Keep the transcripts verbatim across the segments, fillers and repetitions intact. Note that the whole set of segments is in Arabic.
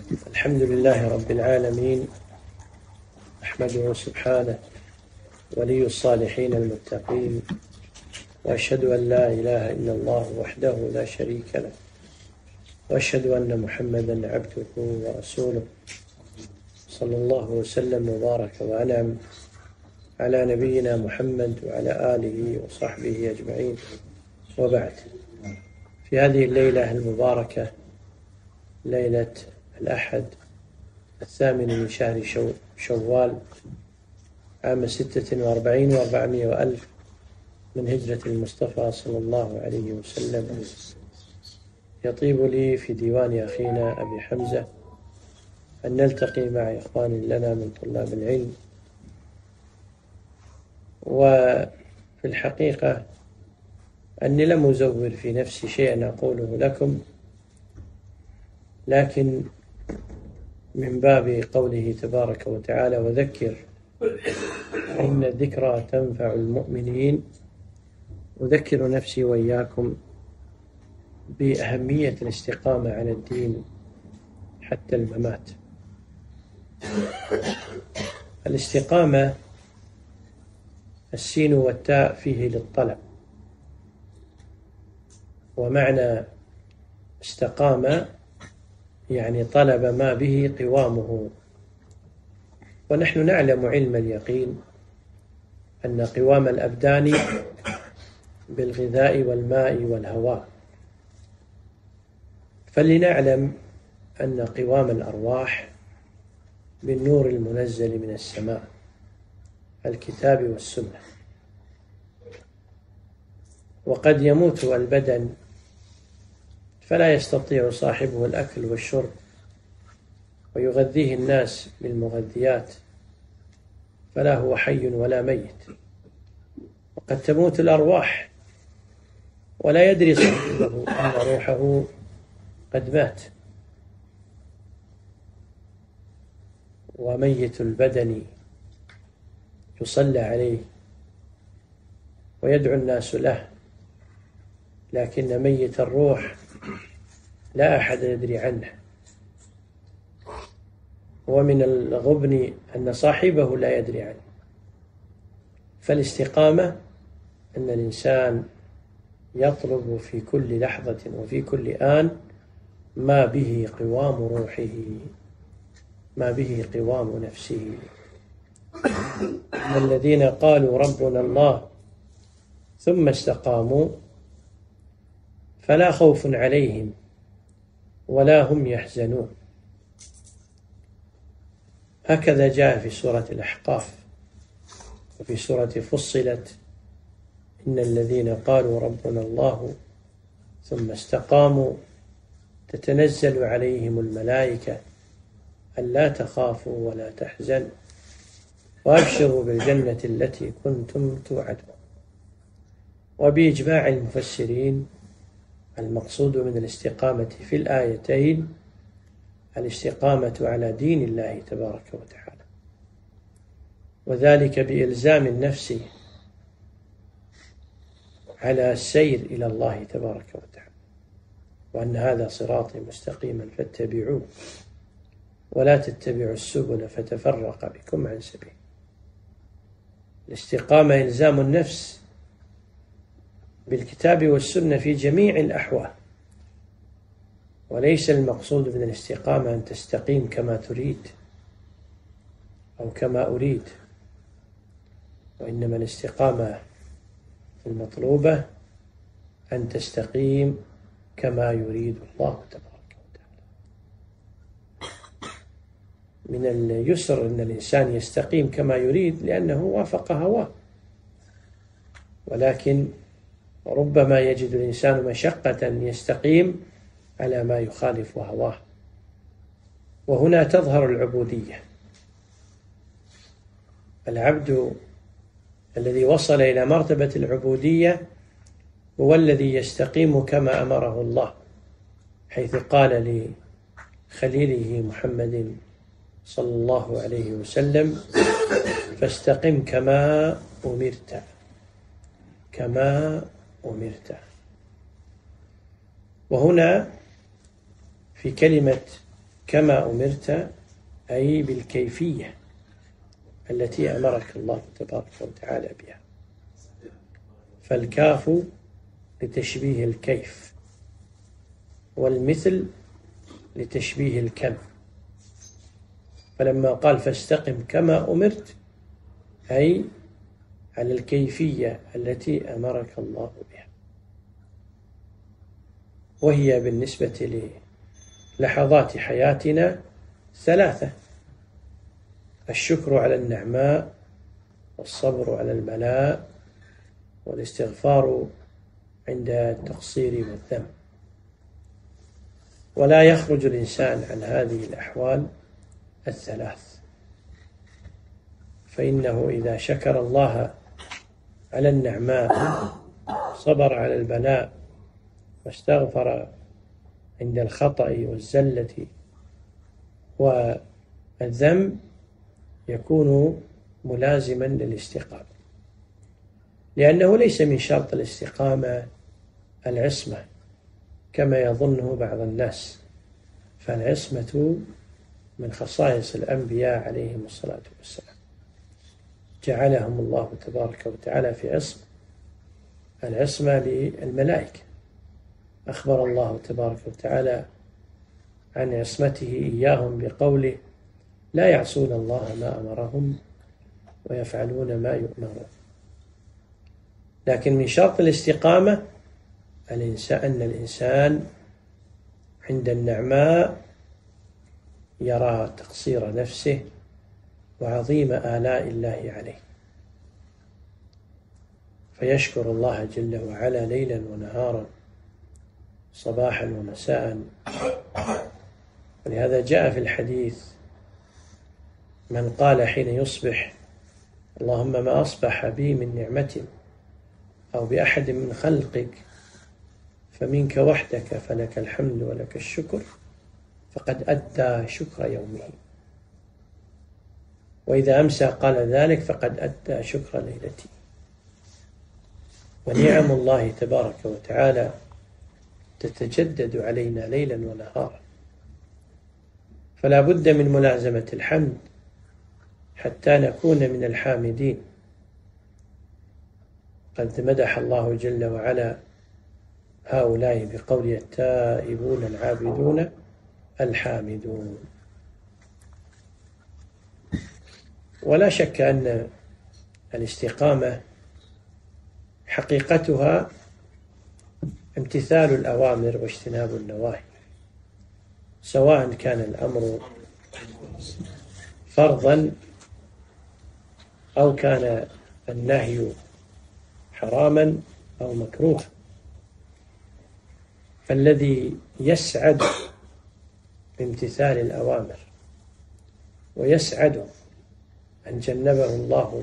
الحمد لله رب العالمين، أحمده سبحانه ولي الصالحين المتقين، وأشهد أن لا إله إلا الله وحده لا شريك له، وأشهد أن محمدا عبده ورسوله، صلى الله وسلم وبارك وأنعم على نبينا محمد وعلى آله وصحبه أجمعين، وبعد. في هذه الليلة المباركة، ليلة الأحد الثامن من شهر شو شوال عام ستة وأربعين وأربعمائة وألف من هجرة المصطفى صلى الله عليه وسلم، يطيب لي في ديوان أخينا أبي حمزة أن نلتقي مع إخوان لنا من طلاب العلم. وفي الحقيقة أني لم أزور في نفسي شيئا أقوله لكم، لكن من باب قوله تبارك وتعالى: وذكر إن الذكرى تنفع المؤمنين، أذكر نفسي وإياكم بأهمية الاستقامة على الدين حتى الممات. الاستقامة السين والتاء فيه للطلب، ومعنى استقام يعني طلب ما به قوامه. ونحن نعلم علم اليقين أن قوام الأبدان بالغذاء والماء والهواء، فلنعلم أن قوام الأرواح بالنور المنزل من السماء، الكتاب والسنة. وقد يموت البدن فلا يستطيع صاحبه الأكل والشرب، ويغذيه الناس بالمغذيات، فلا هو حي ولا ميت. وقد تموت الأرواح ولا يدري صاحبه أن روحه قد مات. وميت البدن يصلى عليه ويدعو الناس له، لكن ميت الروح لا أحد يدري عنه. ومن الغبن أن صاحبه لا يدري عنه. فالاستقامة أن الإنسان يطلب في كل لحظة وفي كل آن ما به قوام روحه، ما به قوام نفسه. إن الذين قالوا ربنا الله ثم استقاموا فلا خوف عليهم ولا هم يحزنون. هكذا جاء في سورة الأحقاف. وفي سورة فصلت: إن الذين قالوا ربنا الله ثم استقاموا تتنزل عليهم الملائكة ألا تخافوا ولا تحزنوا وأبشروا بالجنة التي كنتم توعدون. وبإجماع المفسرين المقصود من الاستقامة في الآيتين الاستقامة على دين الله تبارك وتعالى، وذلك بإلزام النفس على السير إلى الله تبارك وتعالى، وأن هذا صراطي مستقيما فاتبعوه ولا تتبعوا السبل فتفرق بكم عن سبيله. الاستقامة إلزام النفس بالكتاب والسنة في جميع الأحوال، وليس المقصود من الاستقامة أن تستقيم كما تريد أو كما أريد، وإنما الاستقامة المطلوبة أن تستقيم كما يريد الله تبارك وتعالى. من اليسر أن الإنسان يستقيم كما يريد لأنه وافق هواه، ولكن ربما يجد الإنسان مشقة أن يستقيم على ما يخالف هواه، وهنا تظهر العبودية. العبد الذي وصل إلى مرتبة العبودية هو الذي يستقيم كما أمره الله، حيث قال لخليله محمد صلى الله عليه وسلم: فاستقم كما أمرت كما أمرت. وهنا في كلمة كما أمرت أي بالكيفية التي أمرك الله تبارك وتعالى بها. فالكاف لتشبيه الكيف، والمثل لتشبيه الكم. فلما قال فاستقم كما أمرت أي على الكيفية التي أمرك الله بها، وهي بالنسبة للحظات حياتنا ثلاثة: الشكر على النعماء، والصبر على البلاء، والاستغفار عند التقصير والذنب. ولا يخرج الإنسان عن هذه الأحوال الثلاث، فإنه إذا شكر الله على النعماء، صبر على البلاء، واستغفر عند الخطأ والزلة والذنب، يكون ملازما للاستقامة، لأنه ليس من شرط الاستقامة العصمة كما يظنه بعض الناس، فالعصمة من خصائص الأنبياء عليهم الصلاة والسلام، جعلهم الله تبارك وتعالى في عصمة. العصمة للملائكة، أخبر الله تبارك وتعالى عن عصمته إياهم بقوله: لا يعصون الله ما أمرهم ويفعلون ما يؤمرون. لكن من شرط الاستقامة أن الإنسان عند النعماء يرى تقصير نفسه وعظيم آلاء الله عليه، فيشكر الله جل وعلا ليلا ونهارا، صباحا ومساء. ولهذا جاء في الحديث: من قال حين يصبح: اللهم ما أصبح بي من نعمة أو بأحد من خلقك فمنك وحدك فلك الحمد ولك الشكر، فقد أدى شكر يومه. وإذا أمسى قال ذلك فقد أدى شكر ليلته. ونعم الله تبارك وتعالى تتجدد علينا ليلا ونهارا، فلا بد من ملازمة الحمد حتى نكون من الحامدين. قد مدح الله جل وعلا هؤلاء بقول: التائبون العابدون الحامدون. ولا شك أن الاستقامة حقيقتها امتثال الأوامر واجتناب النواهي، سواء كان الأمر فرضا أو كان النهي حراما أو مكروها. فالذي يسعد بامتثال الأوامر ويسعد أن جنبه الله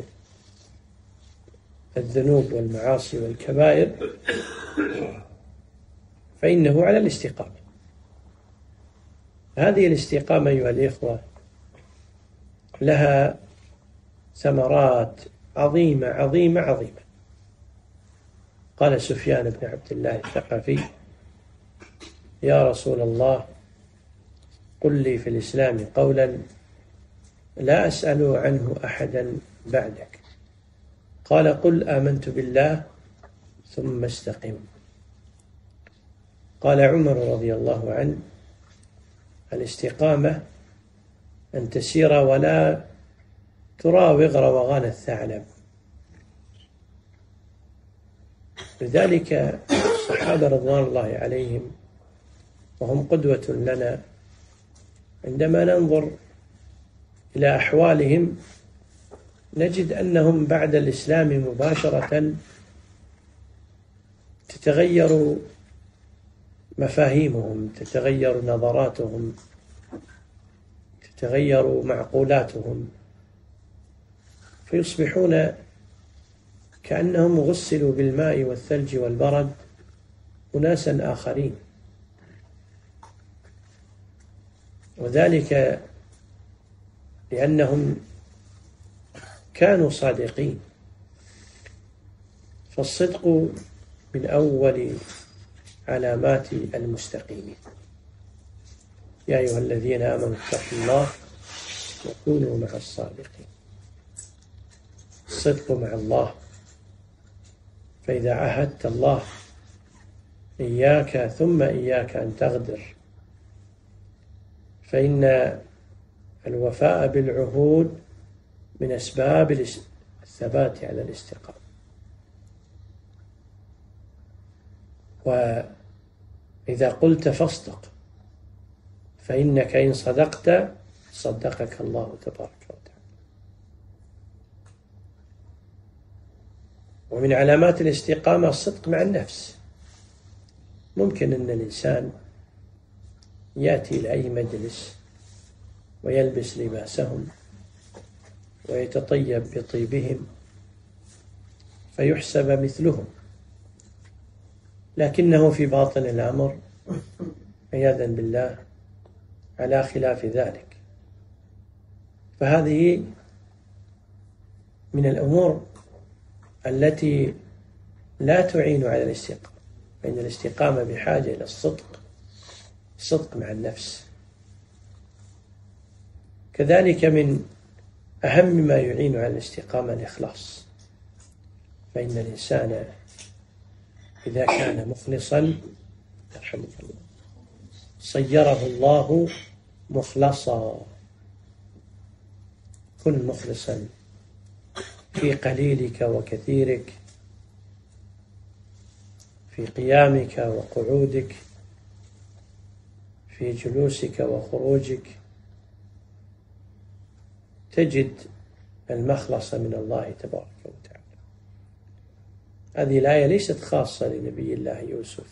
الذنوب والمعاصي والكبائر فإنه على الاستقامة. هذه الاستقامة أيها الإخوة لها ثمرات عظيمة عظيمة عظيمة. قال سفيان بن عبد الله الثقفي: يا رسول الله، قل لي في الإسلام قولا لا أسأل عنه أحدا بعدك. قال: قل آمنت بالله ثم استقم. قال عمر رضي الله عنه: الاستقامة أن تسير ولا تراوغ روغان الثعلب. لذلك الصحابة رضوان الله عليهم وهم قدوة لنا، عندما ننظر إلى أحوالهم نجد أنهم بعد الإسلام مباشرة تتغير مفاهيمهم، تتغير نظراتهم، تتغير معقولاتهم، فيصبحون كأنهم غسلوا بالماء والثلج والبرد أناسا آخرين. وذلك لأنهم كانوا صادقين، فالصدق من أول علامات المستقيمين. يا أيها الذين آمنوا اتقوا الله وكونوا مع الصادقين. الصدق مع الله، فإذا عاهدت الله إياك ثم إياك أن تغدر، فإن الوفاء بالعهود من أسباب الثبات على الاستقامة. وإذا قلت فاصدق، فإنك إن صدقت صدقك الله تبارك وتعالى. ومن علامات الاستقامة الصدق مع النفس. ممكن أن الإنسان يأتي إلى أي مجلس ويلبس لباسهم ويتطيب بطيبهم فيحسب مثلهم، لكنه في باطن الأمر عياذا بالله على خلاف ذلك. فهذه من الأمور التي لا تعين على الاستقامة، فإن الاستقامة بحاجة إلى الصدق، الصدق مع النفس. كذلك من أهم ما يعين على الاستقامة الإخلاص، فإن الإنسان إذا كان مخلصا يرحمك الله صيره الله مخلصا. كن مخلصا في قليلك وكثيرك، في قيامك وقعودك، في جلوسك وخروجك، تجد المخلص من الله تبارك وتعالى. هذه الآية ليست خاصة لنبي الله يوسف.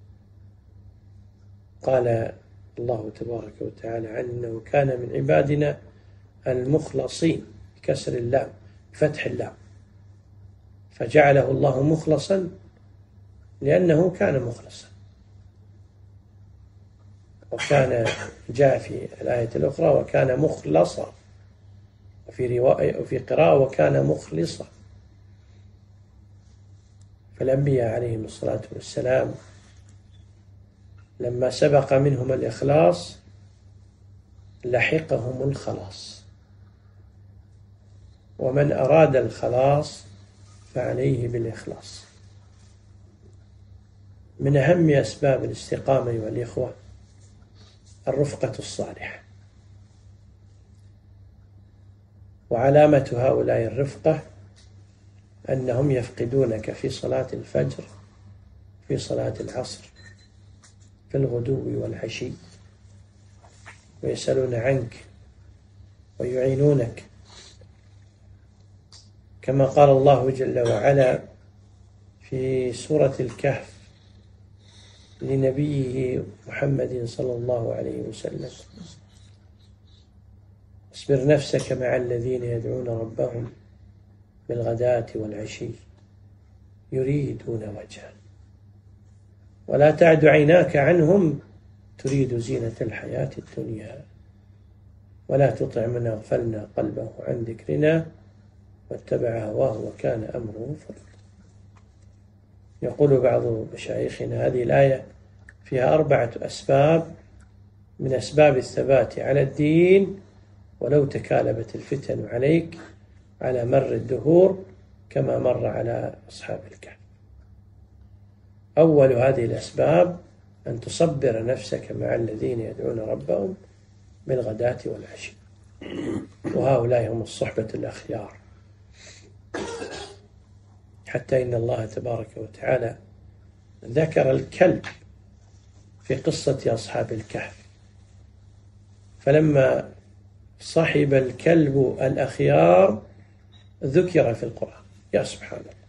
قال الله تبارك وتعالى عنه أنه كان من عبادنا المخلصين بكسر اللام فتح اللام، فجعله الله مخلصا لأنه كان مخلصا. وكان جاء في الآية الأخرى وكان مخلصا، وفي رواية وفي قراءة وكان مخلصا. فالأنبياء عليهم الصلاة والسلام لما سبق منهم الإخلاص لحقهم الخلاص، ومن أراد الخلاص فعليه بالإخلاص. من أهم أسباب الاستقامة أيها الإخوة الرفقة الصالحة. وعلامة هؤلاء الرفقة أنهم يفقدونك في صلاة الفجر، في صلاة العصر، في الغدو والعشي، ويسألون عنك ويعينونك، كما قال الله جل وعلا في سورة الكهف لنبيه محمد صلى الله عليه وسلم: اصبر نفسك مع الذين يدعون ربهم بالغداة والعشي يريدون وجهه ولا تعد عيناك عنهم تريد زينة الحياة الدنيا ولا تطع من أغفلنا قلبه عن ذكرنا واتبع هواه وكان أمره فرطا. يقول بعض مشايخنا هذه الآية فيها أربعة أسباب من أسباب الثبات على الدين ولو تكالبت الفتن عليك على مر الدهور كما مر على أصحاب الكهف. أول هذه الأسباب أن تصبر نفسك مع الذين يدعون ربهم بالغداة والعشي، وهؤلاء هم الصحبة الأخيار. حتى إن الله تبارك وتعالى ذكر الكلب في قصة أصحاب الكهف، فلما صحب الكلب الأخيار ذكر في القرآن. يا سبحان الله.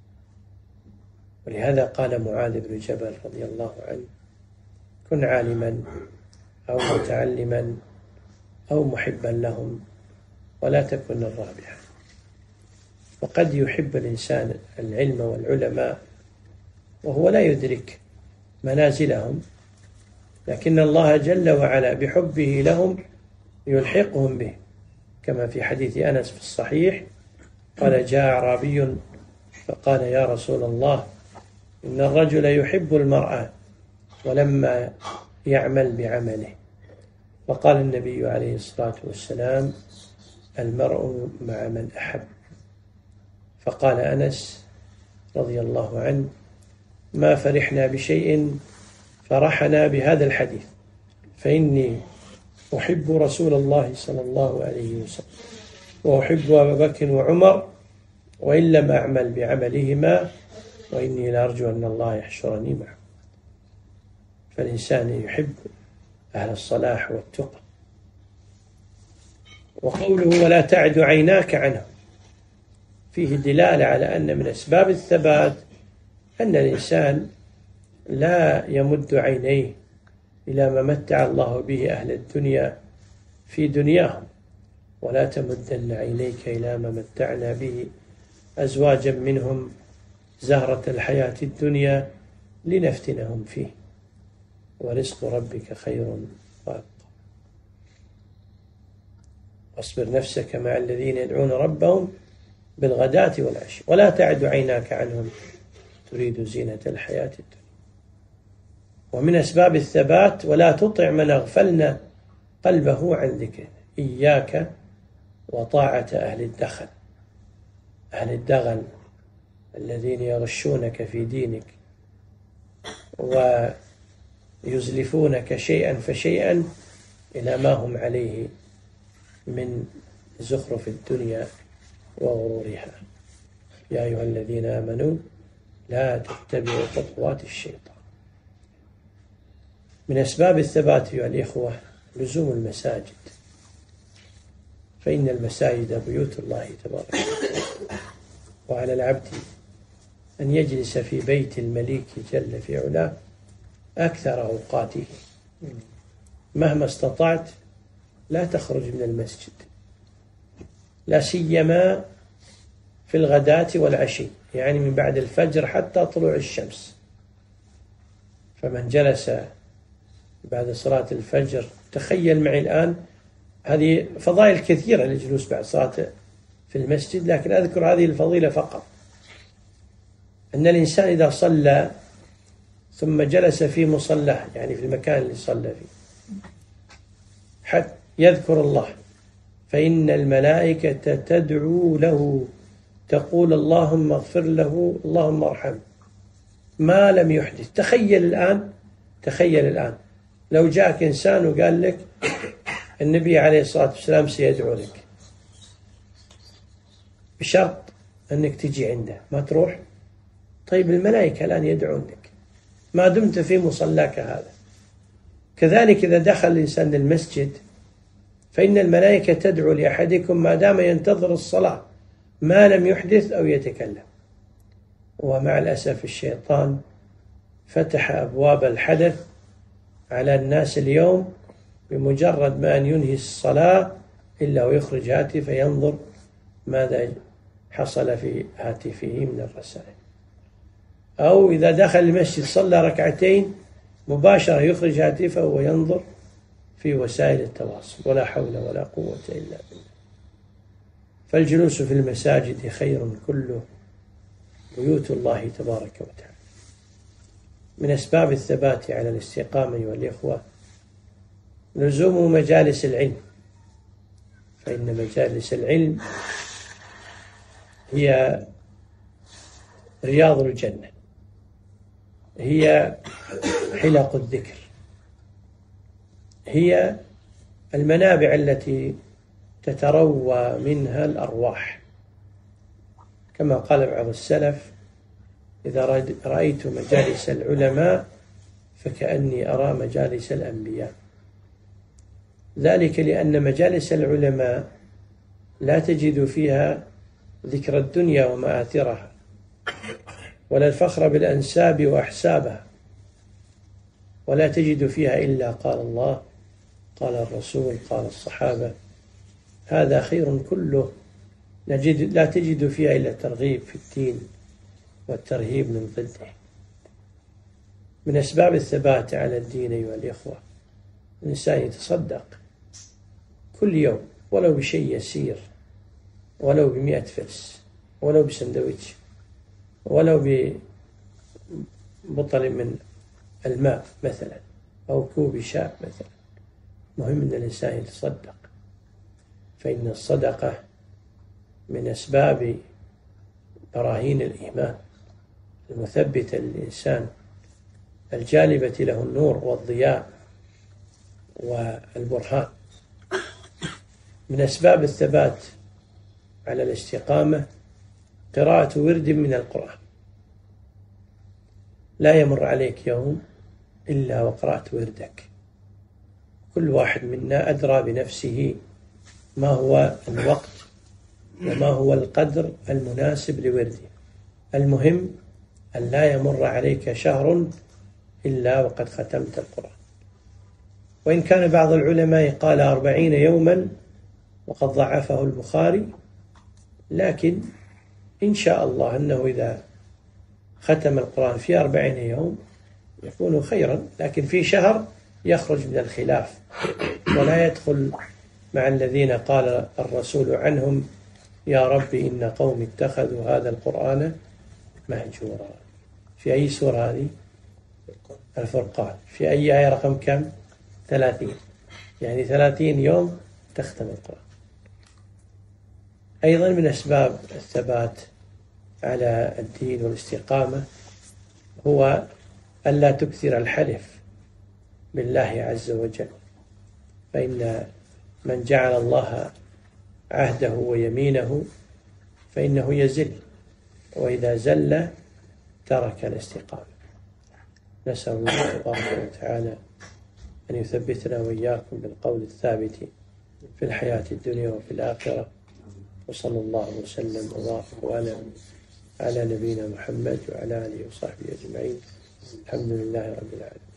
ولهذا قال معاذ بن جبل رضي الله عنه: كن عالما أو متعلما أو محبا لهم ولا تكن الرابحة. وقد يحب الإنسان العلم والعلماء وهو لا يدرك منازلهم، لكن الله جل وعلا بحبه لهم يلحقهم به، كما في حديث أنس في الصحيح قال: جاء أعرابي فقال: يا رسول الله إن الرجل يحب المرأة ولما يعمل بعمله وقال النبي عليه الصلاة والسلام: المرء مع من أحب. فقال أنس رضي الله عنه: ما فرحنا بشيء فرحنا بهذا الحديث، فإني أحب رسول الله صلى الله عليه وسلم وأحب أبا بكر وعمر وإن لم أعمل بعملهما، وإني لأرجو أن الله يحشرني معه. فالإنسان يحب أهل الصلاح والتقى. وقوله: ولا تعد عيناك عنهم، فيه دلالة على أن من أسباب الثبات أن الإنسان لا يمد عينيه إلى ما متع الله به أهل الدنيا في دنياهم، ولا تمدن عينيك إلى ما متعنا به أزواجا منهم زهرة الحياة الدنيا لنفتنهم فيه، ورزق ربك خير وأبقى. واصبر نفسك مع الذين يدعون ربهم بالغداة والعشي ولا تعد عيناك عنهم تريد زينة الحياة الدنيا. ومن أسباب الثبات: ولا تطع من أغفلنا قلبه عن ذكرنا. إياك وطاعة أهل الدخل، أهل الدغل الذين يغشونك في دينك ويزلفونك شيئا فشيئا إلى ما هم عليه من زخرف الدنيا وغرورها. يا أيها الذين آمنوا لا تتبعوا خطوات الشيطان. من أسباب الثبات أيها الإخوة لزوم المساجد، فإن المساجد بيوت الله تبارك وتعالى، وعلى العبد أن يجلس في بيت المليك جل في علاه أكثر أوقاته مهما استطعت. لا تخرج من المسجد، لا سيما في الغداة والعشي، يعني من بعد الفجر حتى طلوع الشمس. فمن جلس بعد صلاة الفجر، تخيل معي الآن، هذه فضائل كثيرة للجلوس بعد صلاة في المسجد، لكن أذكر هذه الفضيلة فقط: أن الإنسان إذا صلى ثم جلس في مصلاه، يعني في المكان اللي صلى فيه، حتى يذكر الله، فإن الملائكة تدعو له تقول: اللهم اغفر له، اللهم ارحمه، ما لم يحدث. تخيل الآن تخيل الآن لو جاءك إنسان وقال لك النبي عليه الصلاة والسلام سيدعو لك، بشرط أنك تجي عنده، ما تروح. طيب الملائكة الآن يدعون لك ما دمت في مصلاك هذا. كذلك إذا دخل الإنسان المسجد، فإن الملائكة تدعو لأحدكم ما دام ينتظر الصلاة ما لم يحدث أو يتكلم. ومع الأسف الشيطان فتح أبواب الحدث على الناس اليوم، بمجرد ما أن ينهي الصلاة إلا ويخرج هاتفه ينظر ماذا حصل في هاتفه من الرسائل. أو إذا دخل المسجد صلى ركعتين مباشرة يخرج هاتفه وينظر في وسائل التواصل، ولا حول ولا قوة إلا بالله. فالجلوس في المساجد خير كله، بيوت الله تبارك وتعالى. من أسباب الثبات على الاستقامة أيها الإخوة لزوم مجالس العلم، فإن مجالس العلم هي رياض الجنة، هي حلق الذكر، هي المنابع التي تتروى منها الأرواح، كما قال بعض السلف: إذا رأيت مجالس العلماء فكأني أرى مجالس الأنبياء. ذلك لأن مجالس العلماء لا تجد فيها ذكر الدنيا ومآثرها، ولا الفخر بالأنساب وأحسابها، ولا تجد فيها إلا قال الله قال الرسول قال الصحابة. هذا خير كله، لا تجد فيها إلا ترغيب في الدين والترهيب من ضده. من أسباب الثبات على الدين أيها الإخوة الإنسان يتصدق كل يوم ولو بشيء يسير، ولو بمئة فلس، ولو بسندويتش، ولو ببطل من الماء مثلا، أو كوب شاء مثلا، مهم أن الإنسان يتصدق، فإن الصدقة من أسباب براهين الإيمان المثبتة للإنسان، الجالبة له النور والضياء والبرهان. من أسباب الثبات على الاستقامة قراءة ورد من القرآن. لا يمر عليك يوم إلا وقرأت وردك. كل واحد منا أدرى بنفسه ما هو الوقت وما هو القدر المناسب لورده. المهم أن لا يمر عليك شهر إلا وقد ختمت القرآن. وإن كان بعض العلماء قال أربعين يوما وقد ضعفه البخاري، لكن إن شاء الله أنه إذا ختم القرآن في أربعين يوم يكون خيرا، لكن في شهر يخرج من الخلاف ولا يدخل مع الذين قال الرسول عنهم يا رب إن قوم اتخذوا هذا القرآن مهجورا. في أي سورة هذه؟ الفرقان. في أي آية رقم كم؟ ثلاثين. يعني ثلاثين يوم تختم القرآن. أيضا من أسباب الثبات على الدين والاستقامة هو ألا تكثر الحلف بالله عز وجل، فإن من جعل الله عهده ويمينه فإنه يزل، وإذا زل ترك الاستقامة. نسأل الله تبارك وتعالى أن يثبتنا وإياكم بالقول الثابت في الحياة الدنيا وفي الآخرة. وصلى الله وسلم وبارك على نبينا محمد وعلى آله وصحبه أجمعين. الحمد لله رب العالمين.